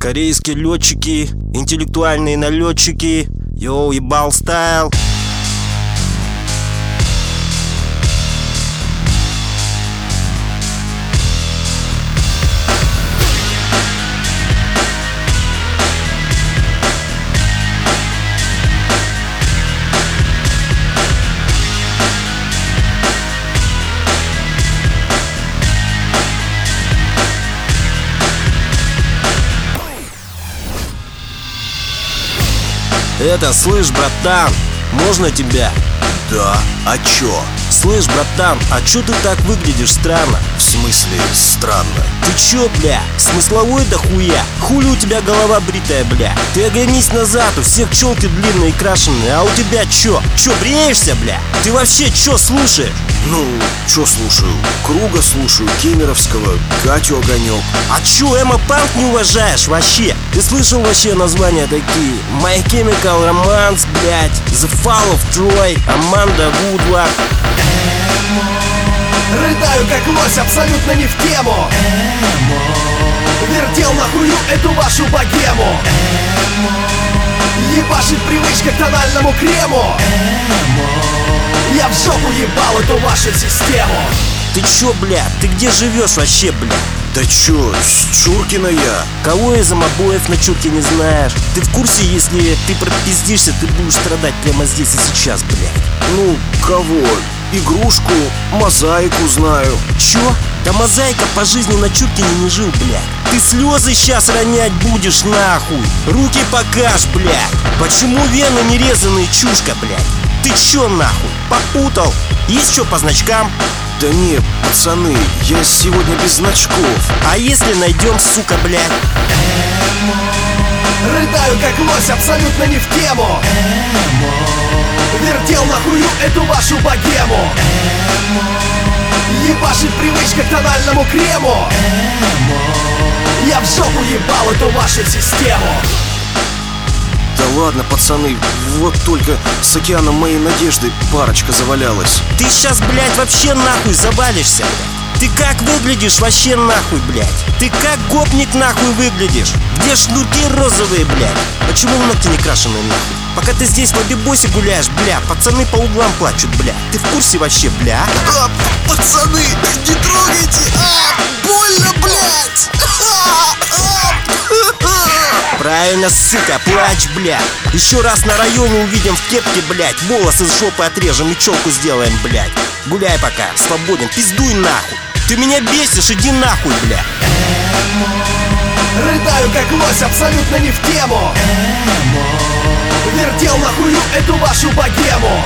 Корейские летчики, интеллектуальные налетчики. Йоу, ебал стайл. Это, слышь, братан, можно тебя? Да, а чё? Слышь, братан, а чё ты так выглядишь странно? В смысле странно? Ты чё, бля, смысловой да хуя? Хули у тебя голова бритая, бля? Ты оглянись назад, у всех челки длинные и крашеные, а у тебя чё? Чё, бреешься, бля? Ты вообще чё слушаешь? Ну, чё слушаю? Круга слушаю, Кемеровского, Катю Огонёк. А чё, эмо-панк не уважаешь вообще? Ты слышал вообще названия такие? My Chemical Romance, блядь, The Fall of Troy, Amanda Woodward. Рыдаю как лось, абсолютно не в тему. Вертел на хую эту вашу богему. Ебашит привычка к тональному крему. Я в жопу ебал эту вашу систему. Ты чё, бля? Ты где живешь вообще, бля? Да чё, с Чуркина я. Кого из амобоев на Чурке не знаешь? Ты в курсе, если ты пропиздишься, ты будешь страдать прямо здесь и сейчас, блядь? Ну, кого? Игрушку, Мозаику знаю. Чё? Да Мозаика по жизни на Чуркине не жил, блядь. Ты слезы сейчас ронять будешь, нахуй. Руки покажь, блядь. Почему вены не резаные, чушка, блядь? Ты чё, нахуй? Попутал? Есть чё по значкам? Да не, пацаны, я сегодня без значков. А если найдем, сука, блядь? Рыдаю как лось, абсолютно не в тему. Вертел на хую эту вашу богему. Ебашит привычка к тональному крему. Я в жопу ебал эту вашу систему. Да ладно, пацаны, вот только с океаном моей надежды парочка завалялась. Ты сейчас, блядь, вообще нахуй завалишься, блядь. Ты как выглядишь вообще нахуй, блядь? Ты как гопник нахуй выглядишь? Где шнурки розовые, блядь? Почему ногти не крашеные нахуй? Пока ты здесь в обибосе гуляешь, бля, пацаны по углам плачут, бля. Ты в курсе вообще, бля? Пацаны, не трогайте! Больно, блядь! Правильно, сука, плачь, бля. Еще раз на районе увидим в кепке, блядь. Волосы с жопы отрежем и челку сделаем, блядь. Гуляй пока, свободен, пиздуй нахуй. Ты меня бесишь, иди нахуй, бля. Рыдаю как лось, абсолютно не в тему. Вертел на хую эту вашу богему.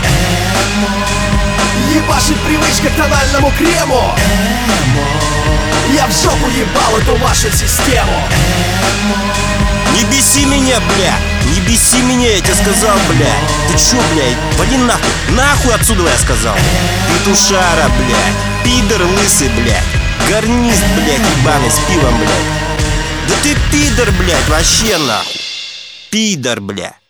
Ебашит привычка к тональному крему. Я в жопу ебал эту вашу систему. Не беси меня, бля. Не беси меня, я тебе сказал, бля. Ты чё, блядь? Вали нахуй. Нахуй отсюда, я сказал. Петушара, блядь. Пидор лысый, блядь. Гарнист, блядь, ебаный с пивом, блядь. Да ты пидор, блядь, вообще нахуй. Пидор, блядь.